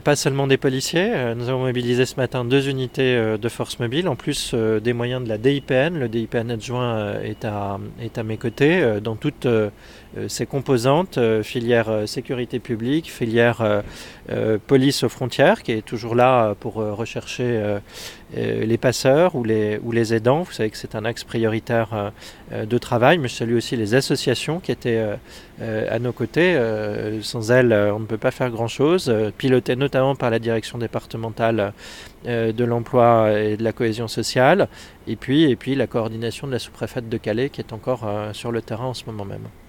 Pas seulement des policiers, nous avons mobilisé ce matin 2 unités de force mobile, en plus des moyens de la DIPN. Le DIPN adjoint est à mes côtés dans toutes ses composantes, filière sécurité publique, filière police aux frontières, qui est toujours là pour rechercher les passeurs ou les aidants. Vous savez que c'est un axe prioritaire de travail, mais je salue aussi les associations qui étaient à nos côtés. Sans elles, on ne peut pas faire grand-chose, pilotées notamment par la direction départementale de l'emploi et de la cohésion sociale, et puis la coordination de la sous-préfète de Calais qui est encore sur le terrain en ce moment même.